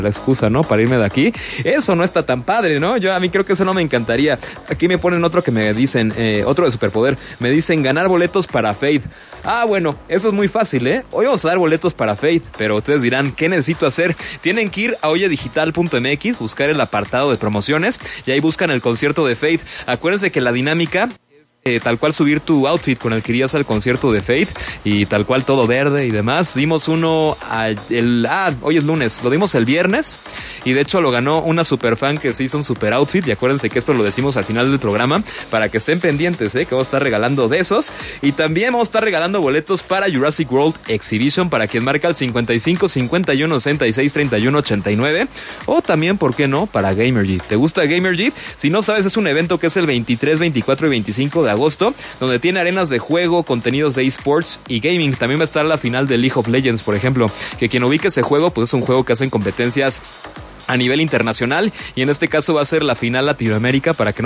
la excusa, ¿no? Para irme de aquí. Eso no está tan padre, ¿no? A mí creo que eso no me encantaría. Aquí me ponen otro que me dicen, otro de superpoder. Me dicen ganar boletos para Fate. Bueno, eso es muy fácil, ¿eh? Hoy vamos a dar boletos para Fate, pero ustedes dirán, ¿qué necesito hacer? Tienen que ir a oyedigital.mx, buscar el apartado de promociones y ahí buscan el concierto de Fate. Acuérdense que la dinámica tal cual subir tu outfit con el que irías al concierto de Fate y tal cual todo verde y demás. Dimos uno hoy es lunes, lo dimos el viernes y de hecho lo ganó una super fan que se hizo un super outfit y acuérdense que esto lo decimos al final del programa para que estén pendientes, que vamos a estar regalando de esos y también vamos a estar regalando boletos para Jurassic World Exhibition para quien marca el 55 51 66 31 89 o también, ¿por qué no?, para Gamergy. ¿Te gusta Gamergy? Si no sabes, es un evento que es el 23, 24 y 25 de agosto, donde tiene arenas de juego, contenidos de esports y gaming. También va a estar la final de League of Legends, por ejemplo, que quien ubique ese juego, pues es un juego que hacen competencias a nivel internacional y en este caso va a ser la final Latinoamérica para que no